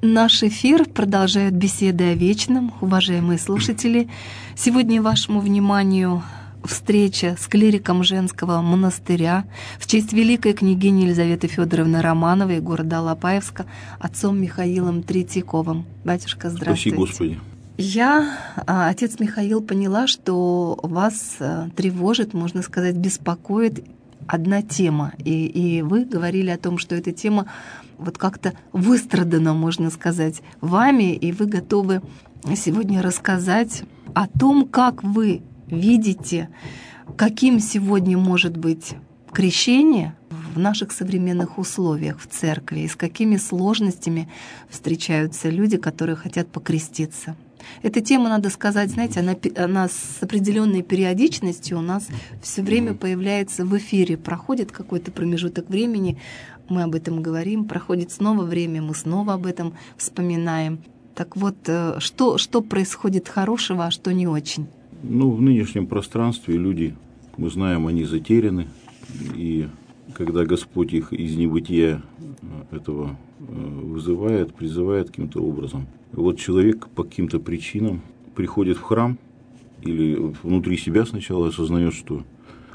Наш эфир продолжает беседы о вечном, уважаемые слушатели. Сегодня вашему вниманию встреча с клириком женского монастыря в честь великой княгини Елизаветы Федоровны Романовой города Алапаевска отцом Михаилом Третьяковым. Батюшка, здравствуйте. Спаси Господи. Я, отец Михаил, поняла, что вас тревожит, можно сказать, беспокоит одна тема. И вы говорили о том, что эта тема вот как-то выстрадана, можно сказать, вами, и вы готовы сегодня рассказать о том, как вы видите, каким сегодня может быть крещение в наших современных условиях в церкви, и с какими сложностями встречаются люди, которые хотят покреститься. Эта тема, надо сказать, знаете, она с определенной периодичностью у нас все время появляется в эфире. Проходит какой-то промежуток времени, мы об этом говорим, проходит снова время, мы снова об этом вспоминаем. Так вот, что происходит хорошего, а что не очень? В нынешнем пространстве люди, мы знаем, они затеряны, и когда Господь их из небытия этого вызывает, призывает каким-то образом. И вот человек по каким-то причинам приходит в храм или внутри себя сначала осознает, что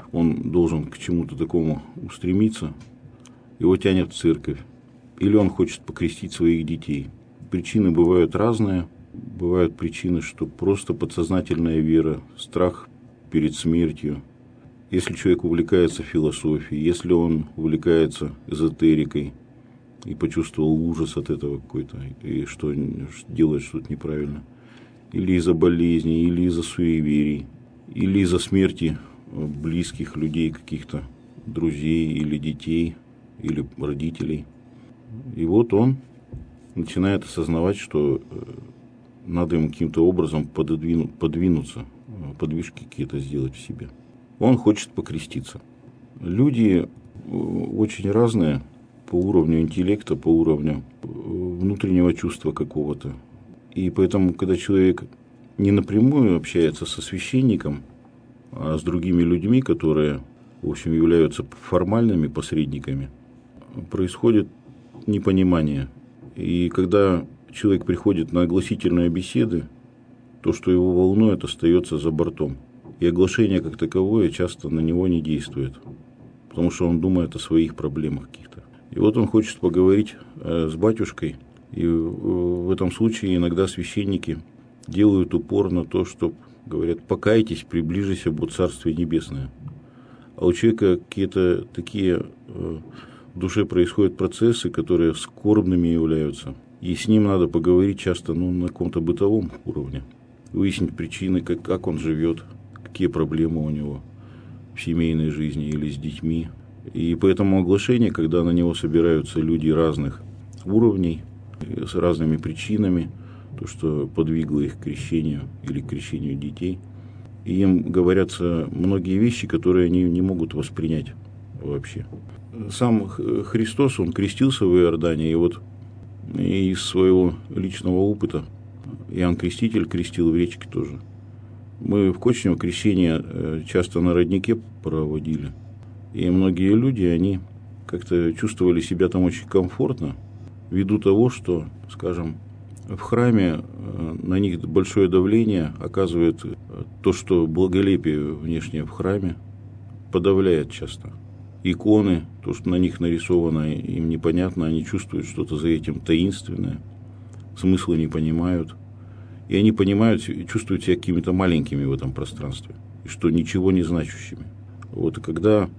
он должен к чему-то такому устремиться, его тянет в церковь, или он хочет покрестить своих детей. Причины бывают разные. Бывают причины, что просто подсознательная вера, страх перед смертью. Если человек увлекается философией, если он увлекается эзотерикой и почувствовал ужас от этого какой-то, и что делает что-то неправильно, или из-за болезней, или из-за суеверий, или из-за смерти близких людей, каких-то друзей или детей, или родителей. И вот он начинает осознавать, что надо ему каким-то образом подвинуться, подвижки какие-то сделать в себе. Он хочет покреститься. Люди очень разные по уровню интеллекта, по уровню внутреннего чувства какого-то. И поэтому, когда человек не напрямую общается со священником, а с другими людьми, которые, в общем, являются формальными посредниками, происходит непонимание. И когда человек приходит на огласительные беседы, то, что его волнует, остается за бортом. И оглашение как таковое часто на него не действует, потому что он думает о своих проблемах каких-то. И вот он хочет поговорить с батюшкой, и в этом случае иногда священники делают упор на то, что говорят: покайтесь, приближись об Царствие Небесное. А у человека какие-то такие в душе происходят процессы, которые скорбными являются. И с ним надо поговорить часто на каком-то бытовом уровне. Выяснить причины, как он живет, какие проблемы у него в семейной жизни или с детьми. И поэтому оглашение, когда на него собираются люди разных уровней, с разными причинами, то, что подвигло их к крещению или к крещению детей, и им говорятся многие вещи, которые они не могут воспринять вообще. Сам Христос, он крестился в Иордане, и вот из своего личного опыта Иоанн Креститель крестил в речке тоже. Мы в Кочнево крещение часто на роднике проводили. И многие люди, они как-то чувствовали себя там очень комфортно, ввиду того, что, скажем, в храме на них большое давление оказывает то, что благолепие внешнее в храме подавляет часто. Иконы, то, что на них нарисовано, им непонятно, они чувствуют что-то за этим таинственное, смысла не понимают. И они понимают, чувствуют себя какими-то маленькими в этом пространстве, и что ничего не значащими. Вот и когда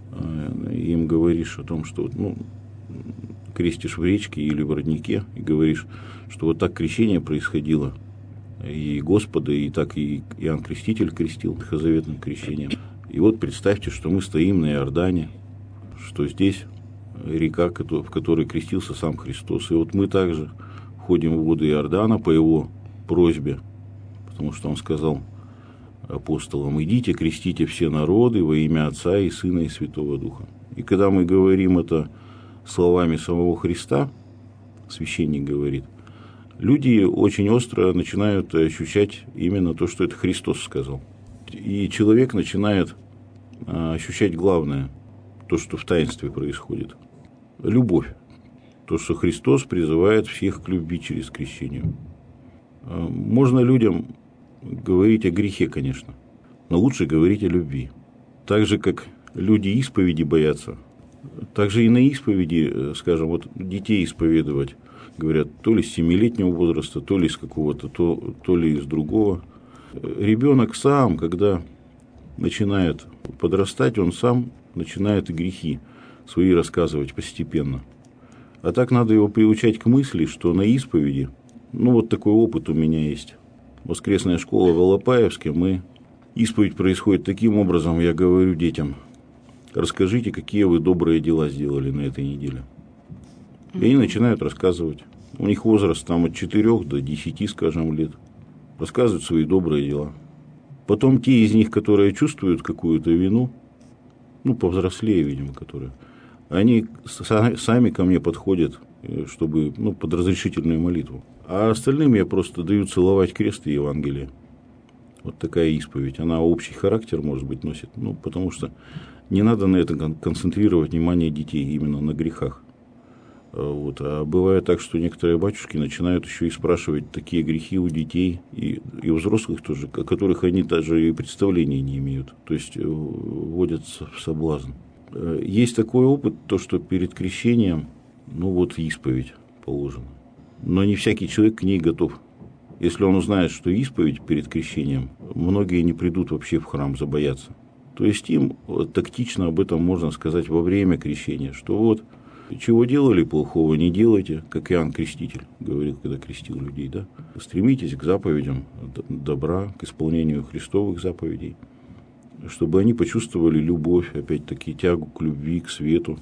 им говоришь о том, что крестишь в речке или в роднике, и говоришь, что вот так крещение происходило, и Господа, и так и Иоанн Креститель крестил ветхозаветным крещением. И вот представьте, что мы стоим на Иордане, что здесь река, в которой крестился сам Христос. И вот мы также входим в воды Иордана по его просьбе, потому что он сказал апостолам: идите, крестите все народы во имя Отца и Сына и Святого Духа. И когда мы говорим это словами самого Христа, священник говорит, люди очень остро начинают ощущать именно то, что это Христос сказал. И человек начинает ощущать главное, то, что в таинстве происходит. Любовь. То, что Христос призывает всех к любви через крещение. Можно людям говорить о грехе, конечно, но лучше говорить о любви. Так же, как люди исповеди боятся, так же и на исповеди, скажем, вот детей исповедовать, говорят, то ли с 7-летнего возраста, то ли с какого-то, то ли из другого. Ребенок сам, когда начинает подрастать, он сам начинает и грехи свои рассказывать постепенно. А так надо его приучать к мысли, что на исповеди, вот такой опыт у меня есть. Воскресная школа в Алапаевске, исповедь происходит таким образом, я говорю детям, расскажите, какие вы добрые дела сделали на этой неделе. И они начинают рассказывать. У них возраст там от 4 до 10, скажем, лет. Рассказывают свои добрые дела. Потом те из них, которые чувствуют какую-то вину, повзрослее, видимо, которые, они сами ко мне подходят, чтобы, под разрешительную молитву. А остальным я просто даю целовать крест и Евангелие. Вот такая исповедь. Она общий характер, может быть, носит. Потому что не надо на это концентрировать внимание детей, именно на грехах. А бывает так, что некоторые батюшки начинают еще и спрашивать такие грехи у детей и у взрослых тоже, о которых они даже и представления не имеют. То есть вводятся в соблазн. Есть такой опыт, то, что перед крещением, исповедь положена. Но не всякий человек к ней готов. Если он узнает, что исповедь перед крещением, многие не придут вообще в храм, забоятся. То есть им тактично об этом можно сказать во время крещения, что чего делали плохого, не делайте, как Иоанн Креститель говорил, когда крестил людей, да? Стремитесь к заповедям добра, к исполнению Христовых заповедей, чтобы они почувствовали любовь, опять-таки, тягу к любви, к свету.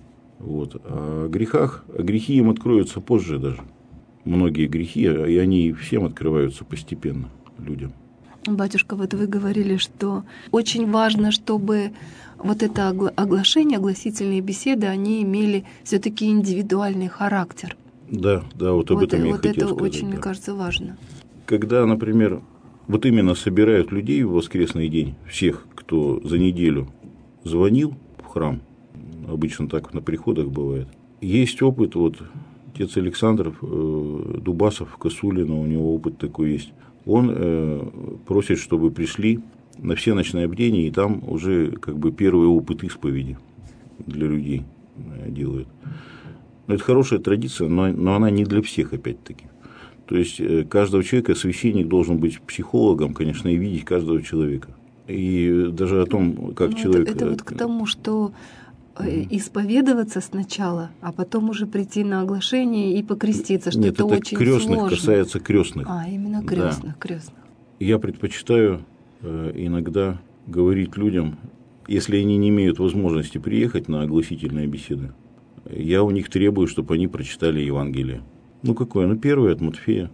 А грехи им откроются позже даже. Многие грехи, и они всем открываются постепенно людям. Батюшка, вы говорили, что очень важно, чтобы это оглашение, огласительные беседы, они имели все-таки индивидуальный характер. Да, об этом я хотел сказать. Это очень, мне кажется, важно. Когда, например, именно собирают людей в воскресный день, всех, кто за неделю звонил в храм, обычно так на приходах бывает, есть опыт, отец Александр Дубасов, Косулина, у него опыт такой есть. Он просит, чтобы пришли на все ночные бдения, и там уже первый опыт исповеди для людей делают. Это хорошая традиция, но она не для всех, опять-таки. То есть каждого человека священник должен быть психологом, конечно, и видеть каждого человека. И даже о том, как человек... Это к тому, что исповедоваться сначала, а потом уже прийти на оглашение и покреститься, что Нет, это очень крестных сложно. Касается крестных. Именно крестных. Я предпочитаю иногда говорить людям, если они не имеют возможности приехать на огласительные беседы, я у них требую, чтобы они прочитали Евангелие. Какое? Первое от Матфея.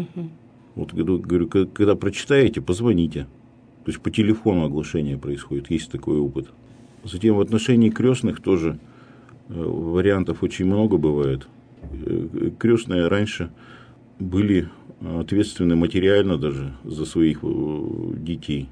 Говорю, когда прочитаете, позвоните. То есть по телефону оглашение происходит, есть такой опыт. Затем в отношении крестных тоже вариантов очень много бывает. Крестные раньше были ответственны материально даже за своих детей,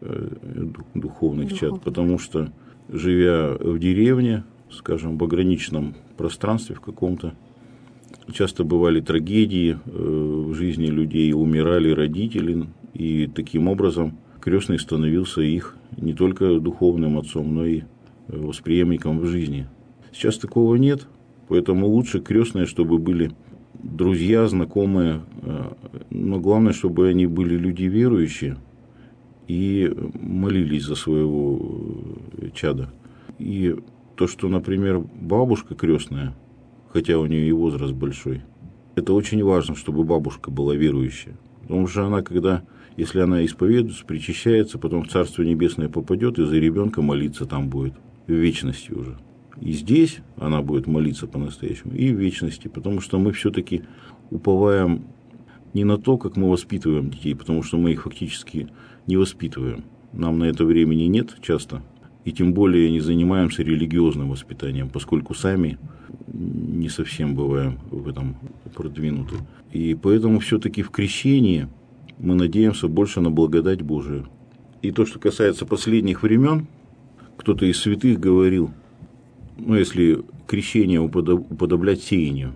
духовных чад, потому что, живя в деревне, скажем, в пограничном пространстве в каком-то, часто бывали трагедии в жизни людей, умирали родители, и таким образом крестный становился их не только духовным отцом, но и восприемником в жизни. Сейчас такого нет, поэтому лучше крестные, чтобы были друзья, знакомые, но главное, чтобы они были люди верующие и молились за своего чада. И то, что, например, бабушка крестная, хотя у нее и возраст большой, это очень важно, чтобы бабушка была верующая. Потому что она, если она исповедуется, причащается, потом в Царство Небесное попадет и за ребенка молиться там будет, в вечности уже. И здесь она будет молиться по-настоящему, и в вечности, потому что мы все-таки уповаем не на то, как мы воспитываем детей, потому что мы их фактически не воспитываем. Нам на это времени нет часто, и тем более не занимаемся религиозным воспитанием, поскольку сами не совсем бываем в этом продвинуты. И поэтому все-таки в крещении мы надеемся больше на благодать Божию. И то, что касается последних времен, кто-то из святых говорил, если крещение уподоблять сеянию,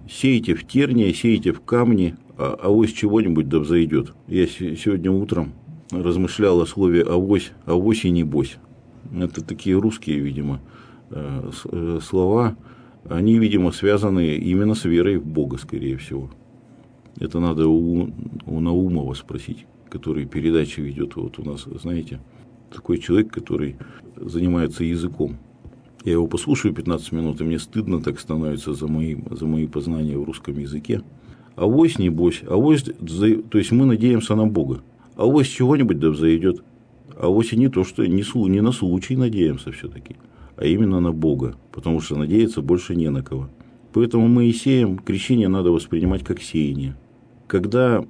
Сейте в терния, сейте в камни, а авось чего-нибудь да взойдет. Я сегодня утром размышлял о слове авось и небось. Это такие русские, видимо, слова. Они, видимо, связаны именно с верой в Бога, скорее всего. Это надо у Наумова спросить, который передачи ведет. Вот у нас, знаете, такой человек, который занимается языком. Я его послушаю 15 минут, и мне стыдно так становится за мои познания в русском языке. Авось, небось, авось, то есть мы надеемся на Бога. Авось чего-нибудь да взойдет. Авось и не то, что не на случай надеемся все-таки, а именно на Бога, потому что надеяться больше не на кого. Поэтому мы и сеем, крещение надо воспринимать как сеяние. Когда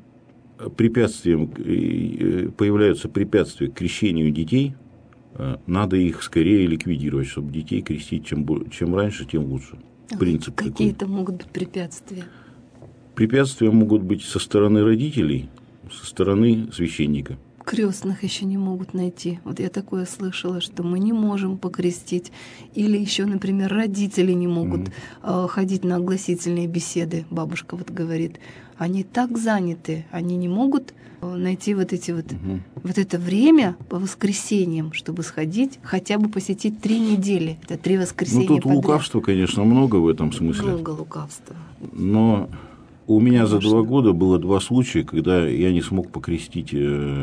появляются препятствия к крещению детей, надо их скорее ликвидировать, чтобы детей крестить чем раньше, тем лучше. Принцип Какие-то могут быть препятствия? Препятствия могут быть со стороны родителей, со стороны священника. Крестных еще не могут найти. Вот я такое слышала, что мы не можем покрестить. Или еще, например, родители не могут ходить на огласительные беседы. Бабушка вот говорит, они так заняты, они не могут найти вот это время по воскресеньям, чтобы сходить, хотя бы посетить 3 недели. Это 3 воскресенья тут подряд. Лукавства, конечно, много в этом смысле. Много лукавства. Но у меня за 2 года было 2 случая, когда я не смог покрестить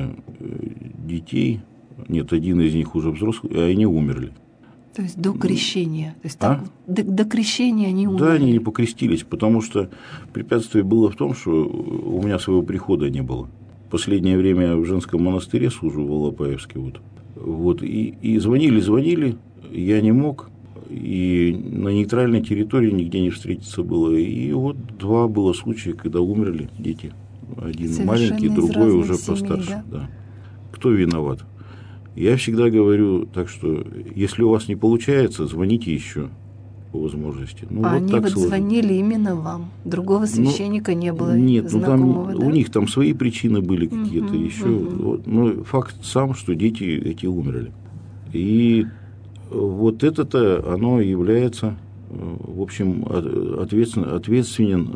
детей. Нет, один из них уже взрослый, а они умерли. То есть до крещения. То есть до крещения они умерли. Да, они не покрестились, потому что препятствие было в том, что у меня своего прихода не было. В последнее время я в женском монастыре служу в Алапаевске. И звонили, я не мог. И на нейтральной территории нигде не встретиться было. И вот 2 было случая, когда умерли дети. Один совершенно маленький, другой уже постарше. Да? Кто виноват? Я всегда говорю так, что если у вас не получается, звоните еще по возможности. Они звонили именно вам? Другого священника не было? Нет, знакомого, да? У них там свои причины были какие-то еще. Но факт сам, что дети эти умерли. И вот это-то оно является, в общем, ответственен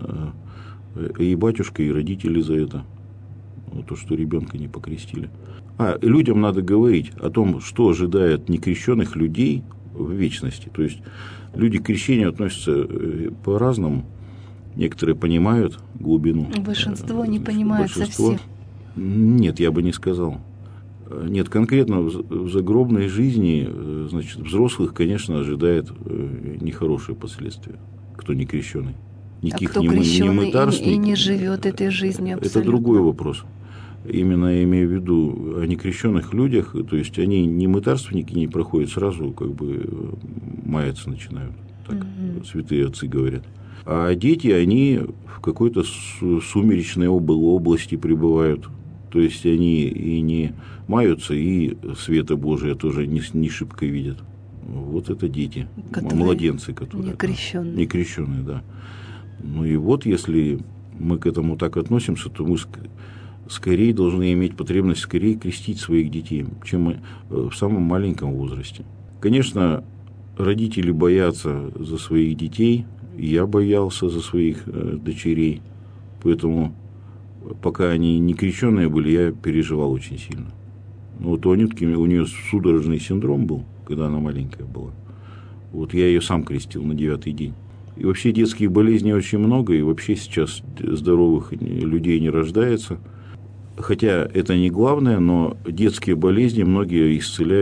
и батюшка, и родители за это. То, что ребенка не покрестили. Людям надо говорить о том, что ожидает некрещенных людей в вечности. То есть люди к крещению относятся по-разному. Некоторые понимают глубину. Большинство не понимает совсем. Нет, я бы не сказал. Нет, конкретно в загробной жизни, значит, взрослых, конечно, ожидает нехорошие последствия, кто не крещеный. Никаких кто крещеный и не живет этой жизнью абсолютно. Это другой вопрос. Именно я имею в виду о некрещенных людях, то есть они не мытарственники, не проходят сразу, маяться начинают, так святые отцы говорят. А дети, они в какой-то сумеречной области пребывают. То есть они и не маются, и света Божия тоже не шибко видят. Вот это дети, младенцы, которые некрещенные. Некрещенные, да. И вот если мы к этому так относимся, то мы скорее должны иметь потребность скорее крестить своих детей, чем мы в самом маленьком возрасте. Конечно, родители боятся за своих детей, я боялся за своих дочерей, поэтому пока они не крещенные были, я переживал очень сильно. У Анютки, у нее судорожный синдром был, когда она маленькая была. Я ее сам крестил на 9-й день. И вообще детских болезней очень много, и вообще сейчас здоровых людей не рождается. Хотя это не главное, но детские болезни, многие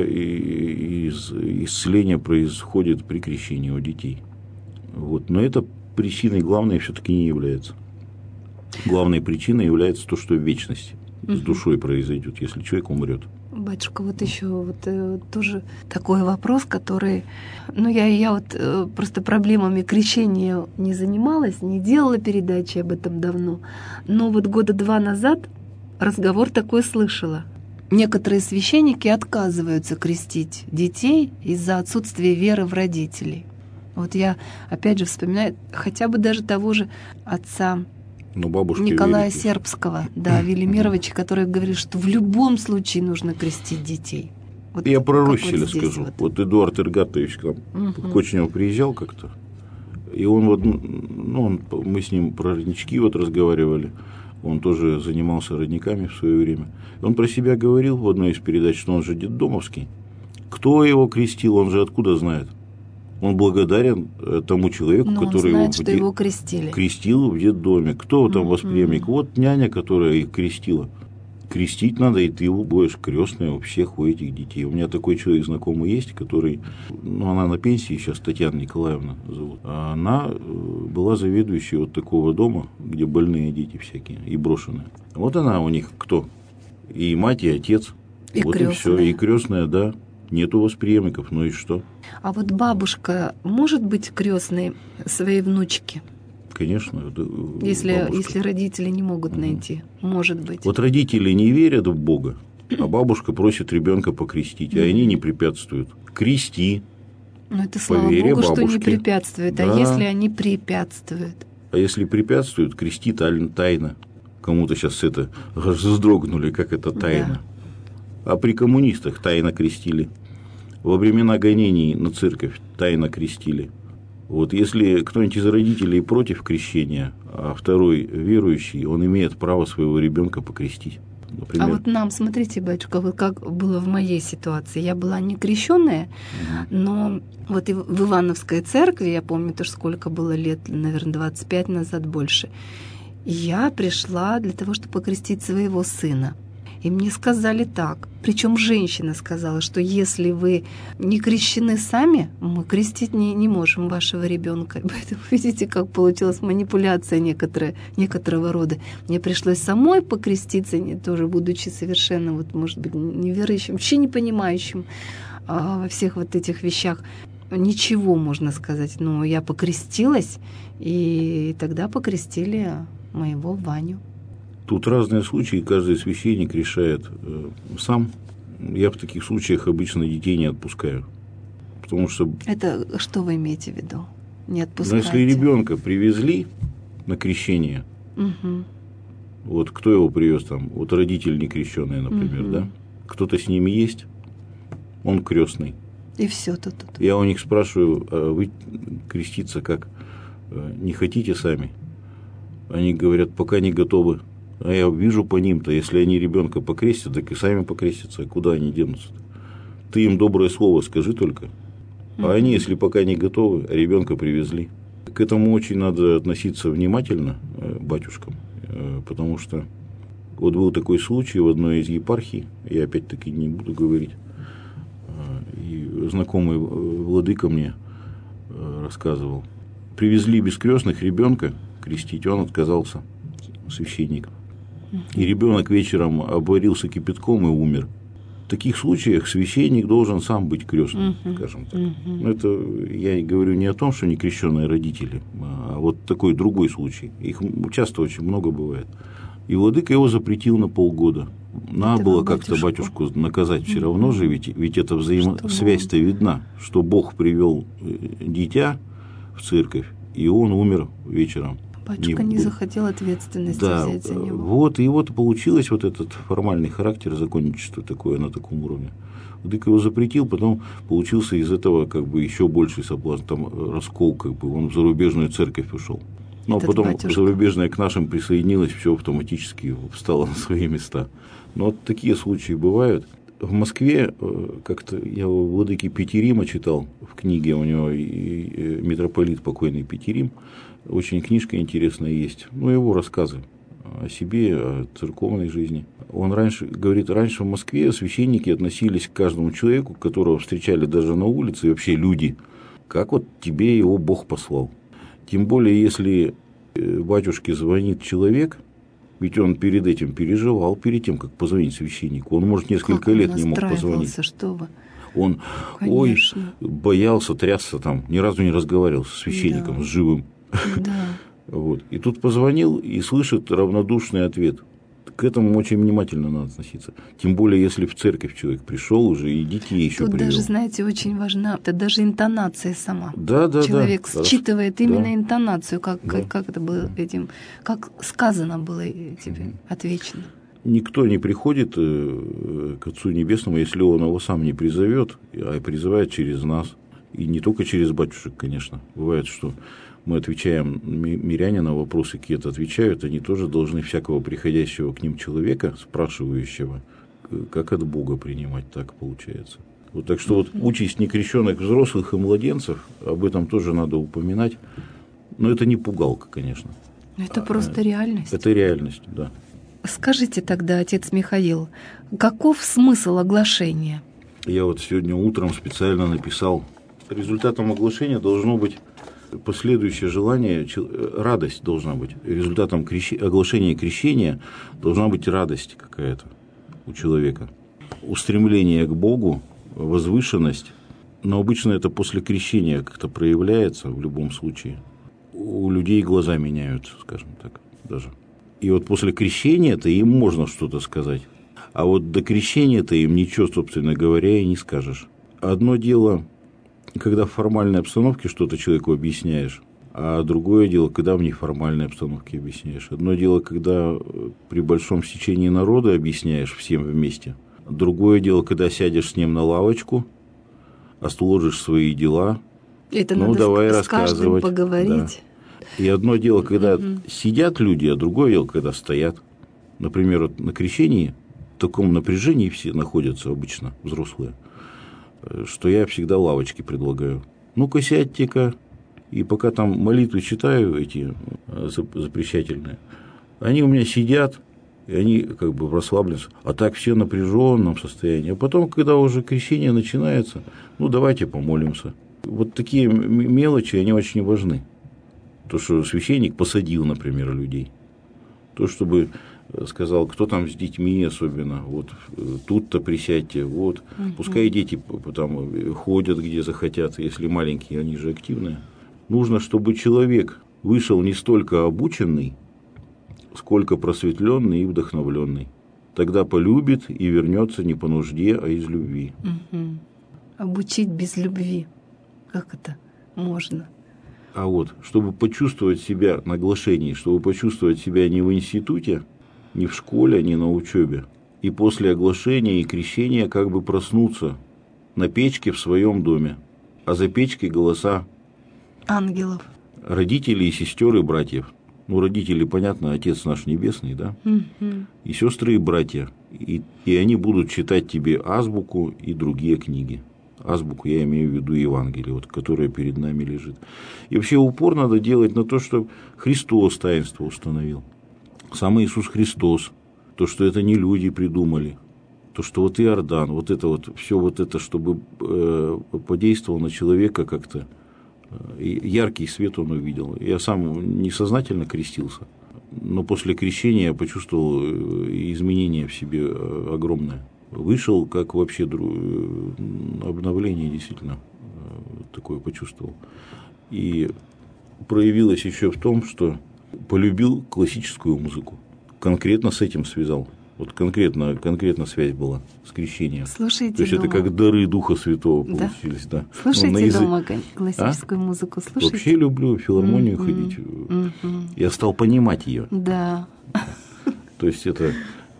исцеления происходят при крещении у детей. Но это причиной главной все-таки не является. Главной причиной является то, что в вечности с душой произойдет, если человек умрет. Батюшка, еще тоже такой вопрос, который... я просто проблемами крещения не занималась, не делала передачи об этом давно. Но 2 года назад разговор такой слышала. Некоторые священники отказываются крестить детей из-за отсутствия веры в родителей. Я опять же вспоминаю хотя бы даже того же отца Николая Сербского, Велимировича, который говорит, что в любом случае нужно крестить детей. Я про Русселя скажу. Эдуард Иргатович к Кочневу приезжал как-то. И он вот, мы с ним про роднички вот разговаривали, он тоже занимался родниками в свое время. Он про себя говорил в одной из передач, что он же детдомовский. Кто его крестил, он же откуда знает? Он благодарен тому человеку, который знает, что его крестили. Крестил в детдоме. Кто там восприемник? Вот няня, которая их крестила. Крестить надо, и ты будешь крестной у всех у этих детей. У меня такой человек знакомый есть, который, она на пенсии сейчас, Татьяна Николаевна зовут. А она была заведующей вот такого дома, где больные дети всякие и брошенные. Вот она у них кто? И мать, и отец. И вот крестная. И все. И крестная, да. Нету восприемников, ну и что? А вот бабушка может быть крестной своей внучки? Конечно. Если родители не могут найти, может быть. Вот родители не верят в Бога, а бабушка просит ребенка покрестить, а они не препятствуют. Крести. Ну, это слава Богу, что не препятствуют. Да. А если они препятствуют? А если препятствуют, крести тайно. Кому-то сейчас это вздрогнули, как это тайно. Да. А при коммунистах тайно крестили. Во времена гонений на церковь тайно крестили. Вот если кто-нибудь из родителей против крещения, а второй верующий, он имеет право своего ребенка покрестить. Например. А вот нам, смотрите, батюшка, вот как было в моей ситуации. Я была не крещенная, но вот и в Ивановской церкви, я помню тоже сколько было лет, наверное, 25 назад больше, я пришла для того, чтобы покрестить своего сына. И мне сказали так, причем женщина сказала, что если вы не крещены сами, мы крестить не можем вашего ребенка. Поэтому видите, как получилась манипуляция некоторого рода. Мне пришлось самой покреститься, тоже будучи совершенно, вот, может быть, неверующим, вообще не понимающим во всех вот этих вещах. Ничего, можно сказать. Но я покрестилась, и тогда покрестили моего Ваню. Тут разные случаи, каждый священник решает сам. Я в таких случаях обычно детей не отпускаю. Потому что... Это что вы имеете в виду? Не отпускаете? Но если ребенка привезли на крещение, вот кто его привез там? Вот родители некрещенные, например, да? Кто-то с ними есть, он крестный. И все тут. Я у них спрашиваю, а вы креститься как? Не хотите сами? Они говорят, пока не готовы. А я вижу по ним-то, если они ребенка покрестят, так и сами покрестятся. Куда они денутся-то? Ты им доброе слово скажи только. А они, если пока не готовы, а ребенка привезли. К этому очень надо относиться внимательно батюшкам, потому что вот был такой случай в одной из епархий, я опять-таки не буду говорить, и знакомый владыка мне рассказывал. Привезли без крестных ребенка крестить, он отказался, священник. И ребенок вечером обварился кипятком и умер. В таких случаях священник должен сам быть крестным, скажем так. Это я говорю не о том, что некрещенные родители, а вот такой другой случай. Их часто очень много бывает. И владыка его запретил на полгода. Надо было как-то батюшку наказать все равно же, ведь эта взаимосвязь-то видна, что Бог привел дитя в церковь, и он умер вечером. Батюшка не захотел ответственности взять за него. Вот, и вот получилось вот этот формальный характер законничества такое на таком уровне. Владыка его запретил, потом получился из этого как бы еще больший соблазн, там раскол, как бы он в зарубежную церковь ушел. Но потом зарубежная к нашим присоединилась, все автоматически встало на свои места. Но вот такие случаи бывают. В Москве как-то я у владыки Петерима читал в книге, у него и митрополит покойный Петерим, очень книжка интересная есть, его рассказы о себе, о церковной жизни. Он говорит, раньше в Москве священники относились к каждому человеку, которого встречали даже на улице, и вообще люди, как вот тебе его Бог послал. Тем более, если батюшке звонит человек, ведь он перед этим переживал, перед тем, как позвонить священнику. Он, может, несколько лет не мог позвонить. Что вы? Он, боялся, трясся там, ни разу не разговаривал с священником, с живым. Да. Вот. И тут позвонил и слышит равнодушный ответ. К этому очень внимательно надо относиться. Тем более, если в церковь человек пришел уже и детей еще привел. Тут даже, знаете, очень важна это даже интонация сама. Да. Человек считывает именно интонацию, как это было этим, как сказано было тебе, отвечено. Никто не приходит к Отцу Небесному, если он его сам не призовет, а призывает через нас. И не только через батюшек, конечно. Бывает, что мы отвечаем, миряне на вопросы какие-то отвечают, они тоже должны всякого приходящего к ним человека, спрашивающего, как от Бога принимать, так получается. Вот, так что вот участь некрещенных взрослых и младенцев, об этом тоже надо упоминать. Но это не пугалка, конечно. Это просто реальность. Это реальность, да. Скажите тогда, отец Михаил, каков смысл оглашения? Я вот сегодня утром специально написал. Результатом оглашения должно быть последующее желание, радость должна быть. Результатом оглашения и крещения должна быть радость какая-то у человека. Устремление к Богу, возвышенность. Но обычно это после крещения как-то проявляется в любом случае. У людей глаза меняются, скажем так, даже. И вот после крещения-то им можно что-то сказать. А вот до крещения-то им ничего, собственно говоря, и не скажешь. Одно дело, когда в формальной обстановке что-то человеку объясняешь, а другое дело, когда в неформальной обстановке объясняешь. Одно дело, когда при большом стечении народа объясняешь всем вместе. Другое дело, когда сядешь с ним на лавочку, отложишь свои дела. Это надо давай с рассказывать. Каждым поговорить. Да. И одно дело, когда сидят люди, а другое дело, когда стоят. Например, вот на крещении в таком напряжении все находятся обычно, взрослые, что я всегда лавочки предлагаю. Ну-ка, сядьте-ка, и пока там молитвы читаю, эти запрещательные, они у меня сидят, и они как бы расслаблены, а так все в напряженном состоянии. А потом, когда уже крещение начинается, давайте помолимся. Вот такие мелочи, они очень важны. То, что священник посадил, например, людей. То, чтобы сказал, кто там с детьми особенно, вот тут-то присядьте, вот. Пускай дети там ходят, где захотят, если маленькие, они же активные. Нужно, чтобы человек вышел не столько обученный, сколько просветленный и вдохновленный. Тогда полюбит и вернется не по нужде, а из любви. Обучить без любви. Как это можно? А вот, чтобы почувствовать себя на оглашении, чтобы почувствовать себя не в институте, не в школе, не на учебе, и после оглашения и крещения как бы проснуться на печке в своем доме, а за печкой голоса ангелов, родителей, сестер и братьев. Родители, понятно, Отец наш Небесный, да? И сестры и братья. И они будут читать тебе азбуку и другие книги. Азбуку я имею в виду Евангелие, которое перед нами лежит. И вообще упор надо делать на то, что Христос таинство установил. Сам Иисус Христос. То, что это не люди придумали. То, что Иордан, все это, чтобы подействовал на человека как-то. Яркий свет он увидел. Я сам несознательно крестился, но после крещения я почувствовал изменение в себе огромное. Вышел, как вообще обновление действительно такое почувствовал. И проявилось еще в том, что полюбил классическую музыку. Конкретно с этим связал. Конкретно связь была с крещением. Слушайте То есть дома. Это как дары Духа Святого получились. Да. Слушайте дома классическую музыку. Слушайте. Вообще люблю в филармонию ходить. Я стал понимать ее. Да. То есть это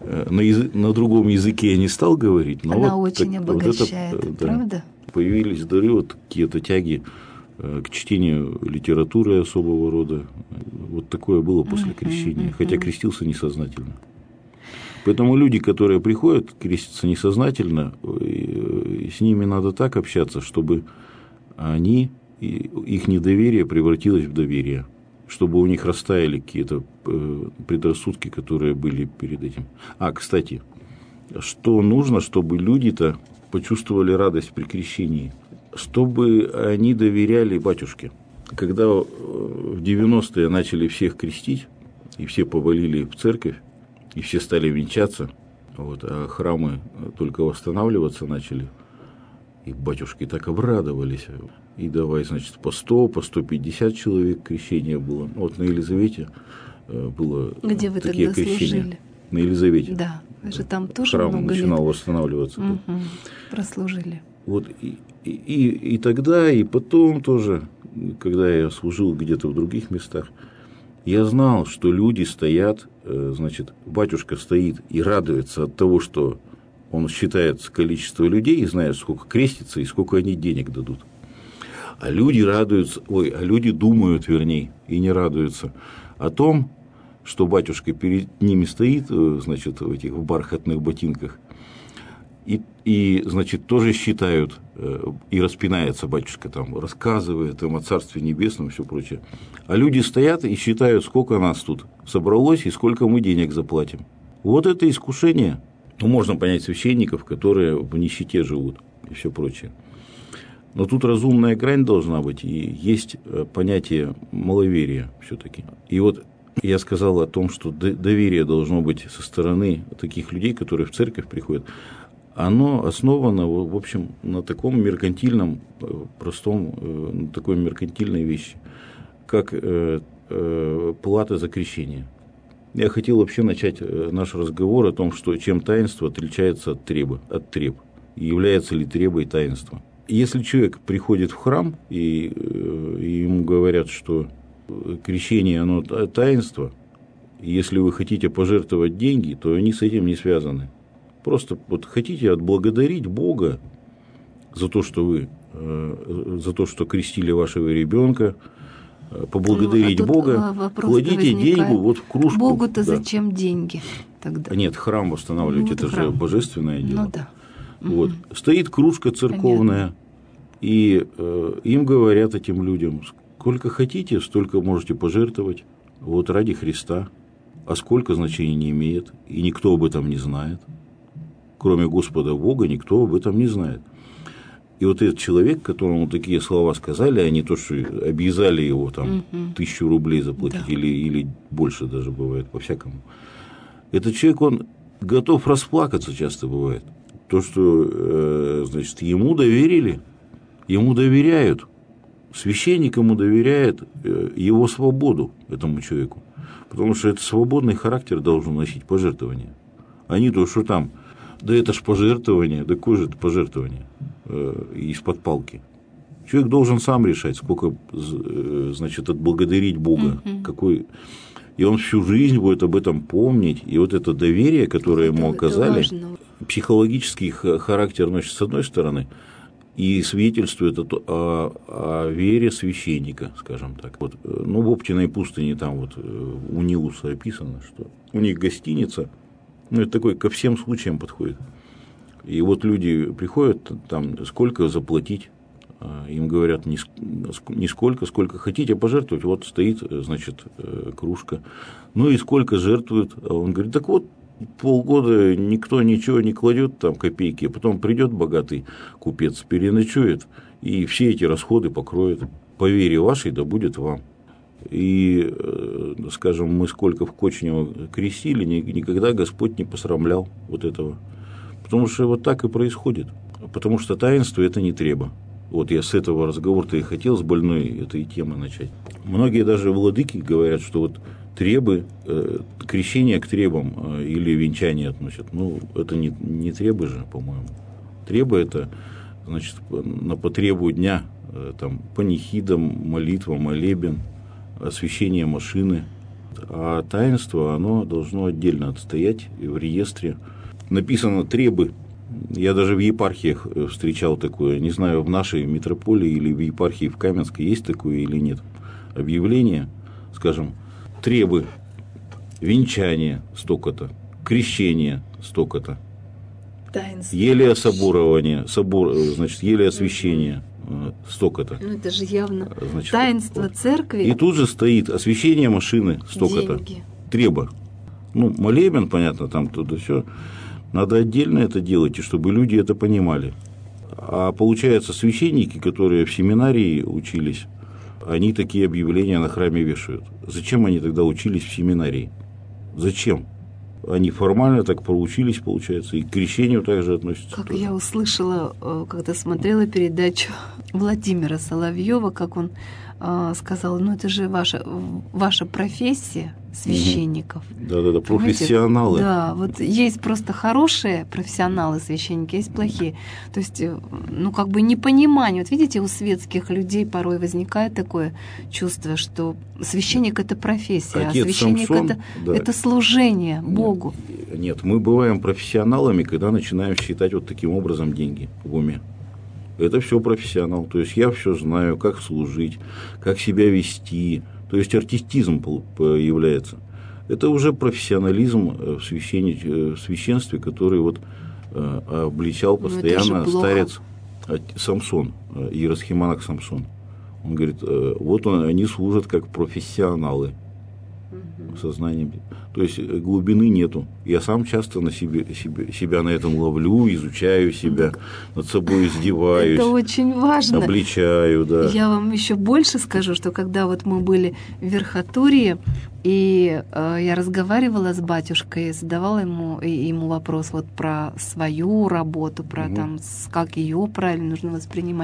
на другом языке я не стал говорить, но она очень обогащает, правда? Появились дары, какие-то тяги к чтению литературы особого рода. Вот такое было после крещения, хотя крестился несознательно. Поэтому люди, которые приходят креститься несознательно, с ними надо так общаться, чтобы их недоверие превратилось в доверие, чтобы у них растаяли какие-то предрассудки, которые были перед этим. Кстати, что нужно, чтобы люди-то почувствовали радость при крещении? Чтобы они доверяли батюшке. Когда в 90-е начали всех крестить, и все повалили в церковь, и все стали венчаться, а храмы только восстанавливаться начали, и батюшки так обрадовались. И давай, значит, по 100, по 150 человек крещение было. На Елизавете было где вы такие тогда крещения. Служили? На Елизавете. Да, вы же там тоже храм много начинал лет восстанавливаться. прослужили. И тогда, и потом тоже, когда я служил где-то в других местах, я знал, что люди стоят, батюшка стоит и радуется от того, что он считает количество людей и знает, сколько крестится и сколько они денег дадут. А люди радуются, а люди думают, вернее, и не радуются о том, что батюшка перед ними стоит, значит, в этих бархатных ботинках, и значит, тоже считают, и распинается батюшка там, рассказывает им о Царстве Небесном и все прочее. А люди стоят и считают, сколько нас тут собралось и сколько мы денег заплатим. Вот это искушение. Ну, можно понять священников, которые в нищете живут и все прочее. Но тут разумная грань должна быть, и есть понятие маловерия все-таки. И вот я сказал о том, что доверие должно быть со стороны таких людей, которые в церковь приходят. Оно основано, в общем, на таком меркантильном, простом, на такой меркантильной вещи, как плата за крещение. Я хотел вообще начать наш разговор о том, что чем таинство отличается от треб, и является ли требой таинства. Если человек приходит в храм, и ему говорят, что крещение, оно таинство, и если вы хотите пожертвовать деньги, то они с этим не связаны. Просто вот хотите отблагодарить Бога за то, что крестили вашего ребенка, поблагодарить Бога, кладите деньги вот в кружку. Богу-то зачем деньги тогда? Нет, храм восстанавливать, это храм. же божественное дело. Ну да. Вот. Стоит кружка церковная, и им говорят, этим людям, сколько хотите, столько можете пожертвовать, вот ради Христа, а сколько значения не имеет, и никто об этом не знает. Кроме Господа Бога, никто об этом не знает. И вот этот человек, которому такие слова сказали, а не то, что объязали его там 1000 рублей заплатить, да. или больше даже бывает, по-всякому. Этот человек, он готов расплакаться часто бывает. То, что, значит, ему доверили, ему доверяют, священник ему доверяет его свободу, этому человеку. Потому что это свободный характер должен носить пожертвование. А не то, что там, да это ж пожертвование, да какое же это пожертвование из-под палки. Человек должен сам решать, сколько, значит, отблагодарить Бога, какой... И он всю жизнь будет об этом помнить. И вот это доверие, которое ему оказали, психологический характер носит с одной стороны, и свидетельствует о вере священника, скажем так. Вот, ну, в Оптиной пустыне там вот у Ниуса описано, что у них гостиница, ну, это такой ко всем случаям подходит. И вот люди приходят, там, сколько заплатить, им говорят, не сколько, сколько хотите пожертвовать, вот стоит, значит, кружка. Ну и сколько жертвуют? А он говорит, так вот, полгода никто ничего не кладет, там, копейки, а потом придет богатый купец, переночует, и все эти расходы покроет. По вере вашей, да будет вам. И, скажем, мы сколько в Кочнево крестили, никогда Господь не посрамлял вот этого. Потому что вот так и происходит. Потому что таинство – это не треба. Вот я с этого разговора-то и хотел с больной этой темы начать. Многие даже владыки говорят, что вот требы, крещение к требам или венчание относят. Ну, это не требы же, по-моему. Требы – это, значит, на потребу дня, там, панихидам, молитва, молебен, освящение машины. А таинство, оно должно отдельно отстоять в реестре. Написано требы. Я даже в епархиях встречал такое, не знаю, в нашей митрополии или в епархии в Каменской есть такое или нет, объявление, скажем, требы, венчание столько-то, крещение столько-то, елеособорование, значит, елеосвящение столько-то. Ну, это же явно, значит, таинство церкви. И тут же стоит освящение машины столько-то, треба. Ну, молебен, понятно, там туда все. Надо отдельно это делать, и чтобы люди это понимали. А получается, священники, которые в семинарии учились, они такие объявления на храме вешают. Зачем они тогда учились в семинарии? Зачем? Они формально так проучились, получается, и к крещению также относятся. Как тоже. Я услышала, когда смотрела передачу Владимира Соловьева, как он сказал, ну это же ваша профессия священников. Да-да-да, профессионалы. Да, вот есть просто хорошие профессионалы священники, есть плохие. То есть, ну как бы непонимание. Вот видите, у светских людей порой возникает такое чувство, что священник – это профессия, Отец а священник Самсон, это служение Богу. Нет, мы бываем профессионалами, когда начинаем считать вот таким образом деньги в уме. Это все профессионал. То есть я все знаю, как служить, как себя вести. То есть артистизм появляется. Это уже профессионализм в священстве, который вот обличал постоянно старец Самсон, иеросхиманах Самсон. Он говорит, вот они служат как профессионалы сознанием. То есть глубины нету. Я сам часто на себя на этом ловлю, изучаю себя, над собой издеваюсь. Это очень важно. Обличаю, да. Я вам еще больше скажу, что когда вот мы были в Верхотурье, и я разговаривала с батюшкой, задавала ему вопрос вот про свою работу, про там, как ее правильно нужно воспринимать.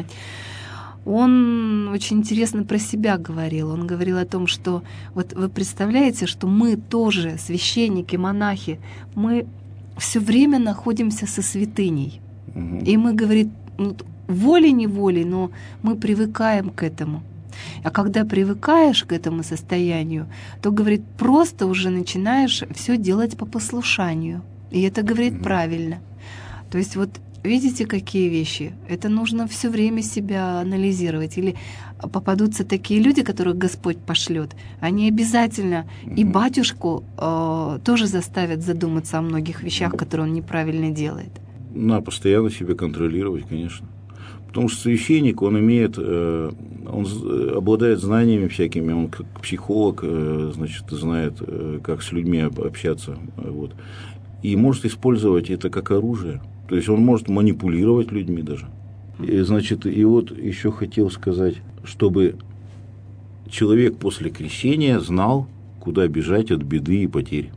Он очень интересно про себя говорил. Он говорил о том, что вот вы представляете, что мы тоже, священники, монахи, мы все время находимся со святыней. И мы, говорит, волей-неволей, но мы привыкаем к этому. А когда привыкаешь к этому состоянию, то, говорит, просто уже начинаешь все делать по послушанию. И это, говорит, правильно. То есть вот видите, какие вещи? Это нужно все время себя анализировать. Или попадутся такие люди, которых Господь пошлет, они обязательно и батюшку тоже заставят задуматься о многих вещах, которые он неправильно делает. Надо постоянно себя контролировать, конечно. Потому что священник, он обладает знаниями всякими, он как психолог, значит, знает, как с людьми общаться. Вот. И может использовать это как оружие. То есть он может манипулировать людьми даже. И, значит, и вот еще хотел сказать, чтобы человек после крещения знал, куда бежать от беды и потерь.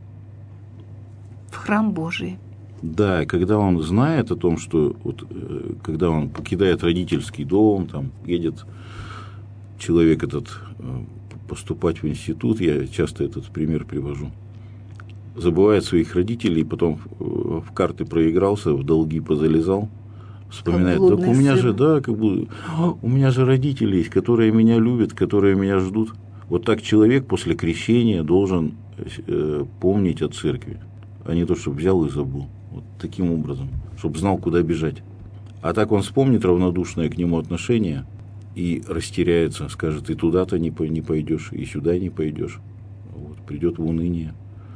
В храм Божий. Да, когда он знает о том, что вот, когда он покидает родительский дом, там, едет человек этот поступать в институт, я часто этот пример привожу, забывает своих родителей, потом в карты проигрался, в долги позалезал, вспоминает, так у меня же, да, как бы, у меня же родители есть, которые меня любят, которые меня ждут. Вот так человек после крещения должен помнить о церкви, а не то, чтобы взял и забыл. Вот таким образом, чтобы знал, куда бежать. А так он вспомнит равнодушное к нему отношение и растеряется, скажет, и туда-то не пойдешь, и сюда не пойдешь. Вот, придет в уныние.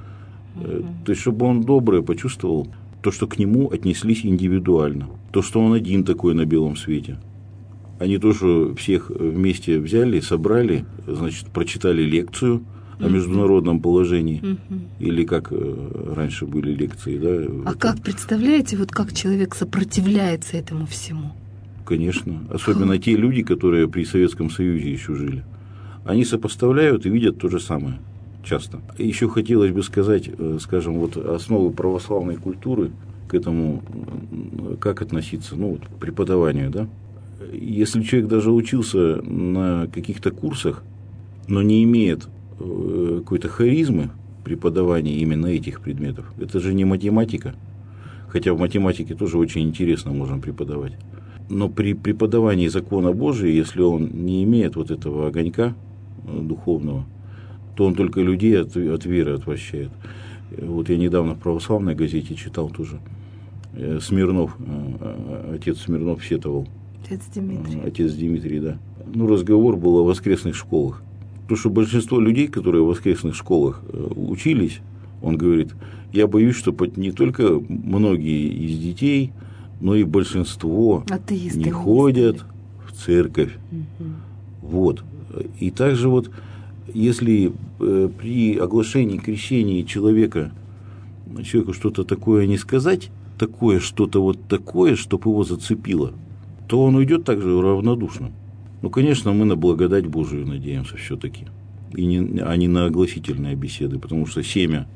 То есть, чтобы он доброе почувствовал, то, что к нему отнеслись индивидуально, то, что он один такой на белом свете, а не то, что всех вместе взяли, собрали, значит, прочитали лекцию о международном положении, или как раньше были лекции. Да, как, представляете, вот как человек сопротивляется этому всему? Конечно, особенно те люди, которые при Советском Союзе еще жили. Они сопоставляют и видят то же самое. Часто. Еще хотелось бы сказать, скажем, вот основы православной культуры к этому, как относиться, ну, вот, к преподаванию, да. Если человек даже учился на каких-то курсах, но не имеет какой-то харизмы преподавания именно этих предметов, это же не математика, хотя в математике тоже очень интересно можем преподавать. Но при преподавании закона Божия, если он не имеет вот этого огонька духовного, то он только людей от веры отвращает. Вот я недавно в православной газете читал тоже. Смирнов, отец Смирнов сетовал. Отец Дмитрий, да. Ну, разговор был о воскресных школах. Потому что большинство людей, которые в воскресных школах учились, он говорит, я боюсь, что не только многие из детей, но и большинство не ходят в церковь. Вот. И также вот если при оглашении крещения человеку что-то такое не сказать, такое что-то вот такое, чтобы его зацепило, то он уйдет также равнодушным. Ну, конечно, мы на благодать Божию надеемся все-таки, а не на огласительные беседы, потому что семя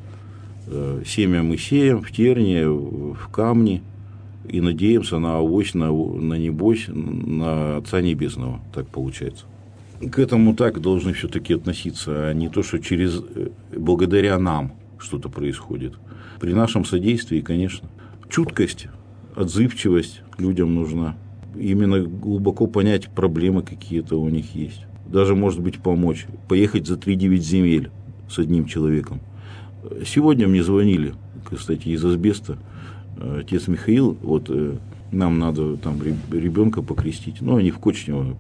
мы сеем в терне, в камне, и надеемся на авось, на небось, на Отца Небесного. Так получается. К этому так должны все-таки относиться, а не то, что благодаря нам что-то происходит. При нашем содействии, конечно, чуткость, отзывчивость людям нужна. Именно глубоко понять проблемы какие-то у них есть. Даже, может быть, помочь. Поехать за 3-9 земель с одним человеком. Сегодня мне звонили, кстати, из Асбеста. Отец Михаил, вот нам надо там ребенка покрестить. Ну, они в Кочнево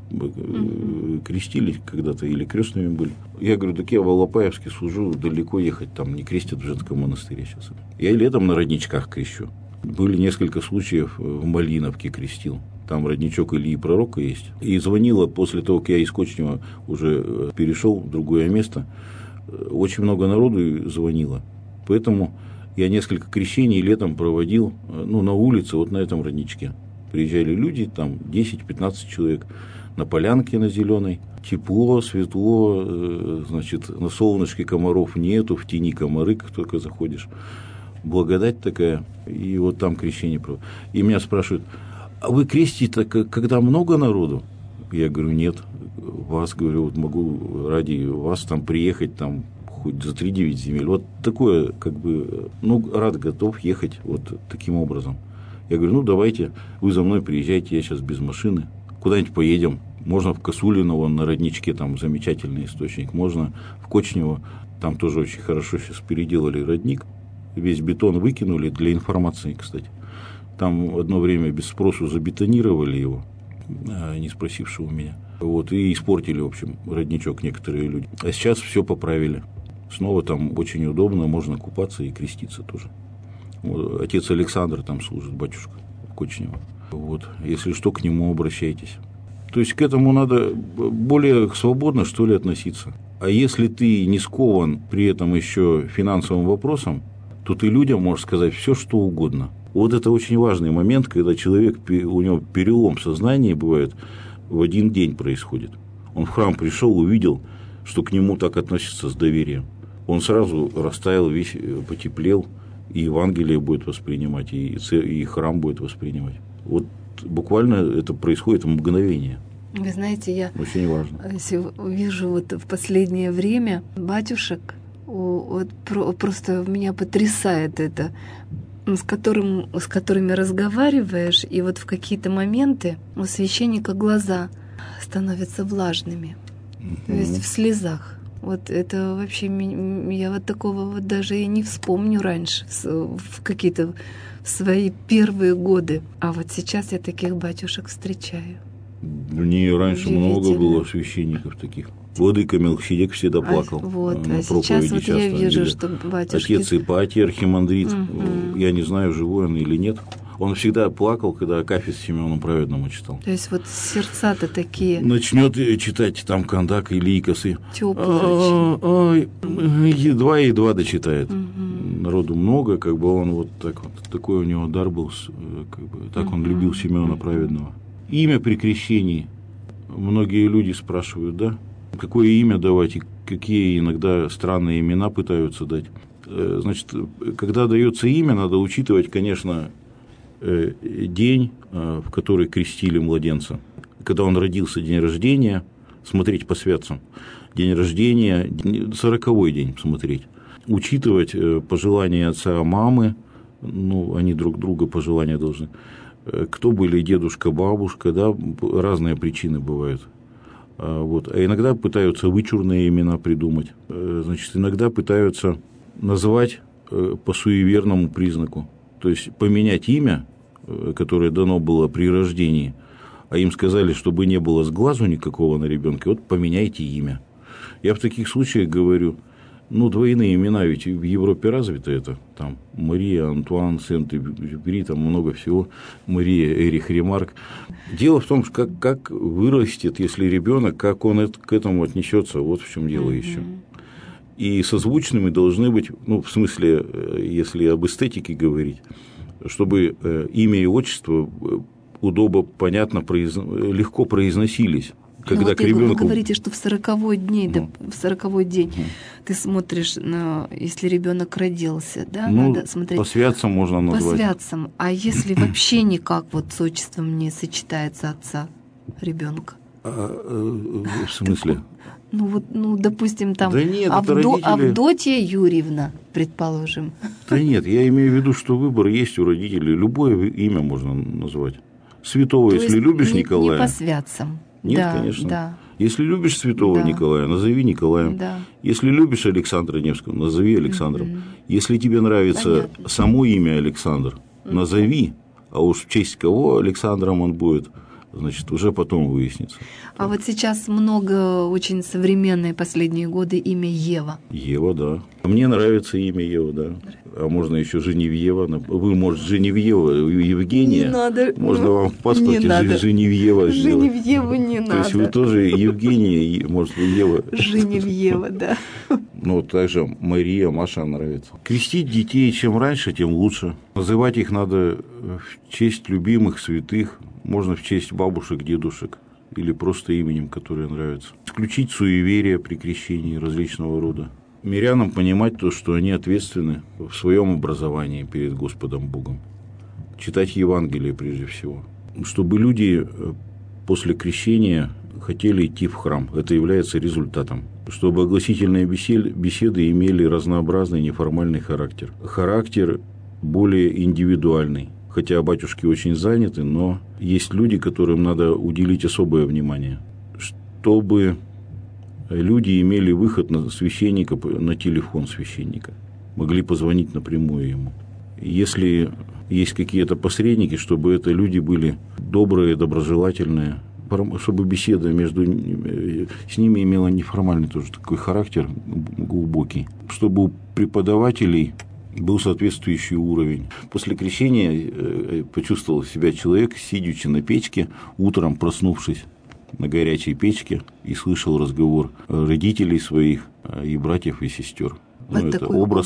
крестились когда-то или крестными были. Я говорю, так я в Алапаевске служу, далеко ехать, там не крестят в женском монастыре сейчас. Я и летом на родничках крещу. Были несколько случаев, в Малиновке крестил. Там родничок Ильи Пророка есть. И звонила после того, как я из Кочнева уже перешел в другое место, очень много народу звонило. Поэтому я несколько крещений летом проводил, на улице, вот на этом родничке. Приезжали люди, там 10-15 человек, на полянке на зеленой. Тепло, светло, значит, на солнышке комаров нету, в тени комары, как только заходишь. Благодать такая, и вот там крещение проводят. И меня спрашивают, а вы крестите-то, когда много народу? Я говорю, нет, вас, говорю, вот могу ради вас там приехать, там, хоть за 3-9 земель. Вот такое, рад, готов ехать вот таким образом. Я говорю, давайте, вы за мной приезжайте, я сейчас без машины. Куда-нибудь поедем. Можно в Косулино, на родничке, там замечательный источник. Можно в Кочнево, там тоже очень хорошо сейчас переделали родник. Весь бетон выкинули, для информации, кстати. Там одно время без спросу забетонировали его, не спросивши у меня. Вот, и испортили, в общем, родничок некоторые люди. А сейчас все поправили. Снова там очень удобно, можно купаться и креститься тоже. Вот, отец Александр там служит, батюшка Кочнева. Вот, если что, к нему обращайтесь. То есть к этому надо более свободно, что ли, относиться. А если ты не скован при этом еще финансовым вопросом, то ты людям можешь сказать все, что угодно. Вот это очень важный момент, когда человек, у него перелом сознания бывает, в один день происходит. Он в храм пришел, увидел, что к нему так относятся с доверием. Он сразу растаял, весь потеплел, и Евангелие будет воспринимать, и храм будет воспринимать. Вот буквально это происходит в мгновение. Вы знаете, я очень важно. Вижу вот в последнее время батюшек, просто меня потрясает это, с которыми разговариваешь, и вот в какие-то моменты у священника глаза становятся влажными, то есть в слезах. Вот это вообще, я вот такого вот даже и не вспомню раньше, в какие-то свои первые годы. А вот сейчас я таких батюшек встречаю. Мне раньше много было священников таких. Владыка Мелхиседек всегда плакал. А сейчас вот я вижу, что батюшки... Отец Ипатий, архимандрит, я не знаю, живой он или нет. Он всегда плакал, когда Акафист Симеону Праведному читал. То есть вот сердца-то такие... Начнет читать там Кандак или Икосы. Теплые. Едва дочитает. Народу много, он вот так вот, такой у него дар был, так он любил Симеона Праведного. Имя при крещении. Многие люди спрашивают, да? Какое имя давать и какие иногда странные имена пытаются дать. Значит, когда дается имя, надо учитывать, конечно, день, в который крестили младенца. Когда он родился, день рождения, смотреть по святцам. День рождения, 40-й день смотреть. Учитывать пожелания отца, мамы, они друг друга пожелания должны. Кто были дедушка, бабушка, да, разные причины бывают. Вот. А иногда пытаются вычурные имена придумать. Значит, иногда пытаются назвать по суеверному признаку. То есть поменять имя, которое дано было при рождении, а им сказали, чтобы не было сглазу никакого на ребенке, вот поменяйте имя. Я в таких случаях говорю, двойные имена, ведь в Европе развито это. Там Мария, Антуан, Сент-Экзюпери, там много всего. Мария, Эрих Ремарк. Дело в том, что как вырастет, если ребенок, как он к этому отнесется, вот в чем дело еще. И созвучными должны быть, в смысле, если об эстетике говорить, чтобы имя и отчество удобно, понятно, легко произносились. Когда к ребенку... Вы говорите, что в 40-й день ты смотришь, если ребенок родился, да, надо смотреть. По святцам можно назвать. По святцам. А если вообще никак с отчеством не сочетается отца ребенка? В смысле? Допустим, там да нет, Авдотья Юрьевна, предположим. Да нет, я имею в виду, что выбор есть у родителей. Любое имя можно назвать. Святого, если любишь Николая. Не по святцам. Нет, да, конечно. Да. Если любишь святого Николая, назови Николаем. Да. Если любишь Александра Невского, назови Александром. Если тебе нравится само имя Александр, назови. А уж в честь кого Александром он будет, значит, уже потом выяснится. А вот сейчас много очень современные последние годы имя Ева. Ева, да. Мне нравится имя Ева, да. А можно еще Женевьева. Вы, может, Женевьева, Евгения. Не надо. Можно вам в паспорте Женевьева сделать. Женевьеву не надо. То есть вы тоже Евгения, может, вы Ева. Женевьева, да. Ну, также Мария, Маша нравится. Крестить детей чем раньше, тем лучше. Называть их надо в честь любимых, святых. Можно в честь бабушек, дедушек. Или просто именем, которое нравится. Исключить суеверия при крещении различного рода. Мирянам понимать то, что они ответственны в своем образовании перед Господом Богом. Читать Евангелие прежде всего. Чтобы люди после крещения хотели идти в храм. Это является результатом. Чтобы огласительные беседы имели разнообразный неформальный характер. Характер более индивидуальный. Хотя батюшки очень заняты, но есть люди, которым надо уделить особое внимание. Чтобы люди имели выход на священника, на телефон священника. Могли позвонить напрямую ему. Если есть какие-то посредники, чтобы это люди были добрые, доброжелательные, чтобы беседа с ними имела неформальный тоже такой характер глубокий. Чтобы у преподавателей был соответствующий уровень. После крещения почувствовал себя человек, сидячи на печке, утром проснувшись на горячей печке, и слышал родителей своих и братьев, и сестер. Вот это образ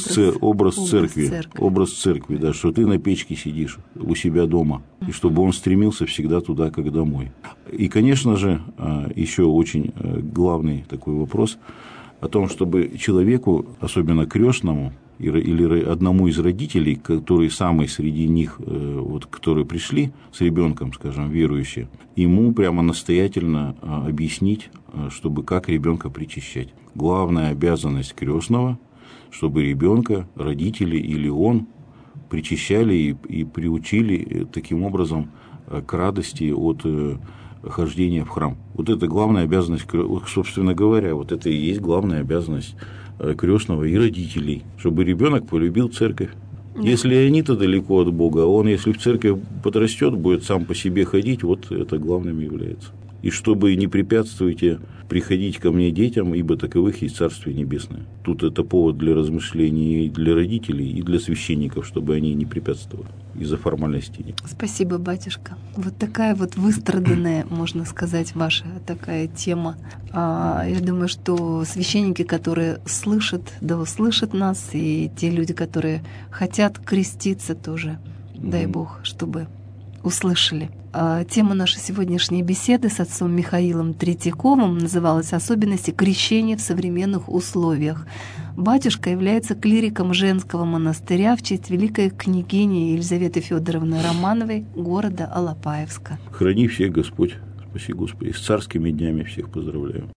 церкви, да, что ты на печке сидишь у себя дома, и чтобы он стремился всегда туда, как домой. И, конечно же, еще очень главный такой вопрос о том, чтобы человеку, особенно крестному, или одному из родителей, который самый среди них, вот, которые пришли с ребенком, скажем, верующие, ему прямо настоятельно объяснить, чтобы как ребенка причащать. Главная обязанность крестного, чтобы ребенка, родители или он причащали и приучили таким образом к радости от хождения в храм. Вот это главная обязанность, собственно говоря, вот это и есть главная обязанность крестного и родителей, чтобы ребенок полюбил церковь. Если они-то далеко от Бога, он, если в церковь подрастет, будет сам по себе ходить, вот это главным является. И чтобы не препятствуйте приходить ко мне детям, ибо таковых есть Царствие Небесное. Тут это повод для размышлений и для родителей, и для священников, чтобы они не препятствовали из-за формальностей. Спасибо, батюшка. Вот такая вот выстраданная, можно сказать, ваша такая тема. Я думаю, что священники, которые слышат, да услышат нас, и те люди, которые хотят креститься тоже, дай Бог, чтобы услышали. Тема нашей сегодняшней беседы с отцом Михаилом Третьяковым называлась «Особенности крещения в современных условиях». Батюшка является клириком женского монастыря в честь великой княгини Елизаветы Федоровны Романовой города Алапаевска. Храни всех Господь, спаси Господи, с царскими днями всех поздравляю.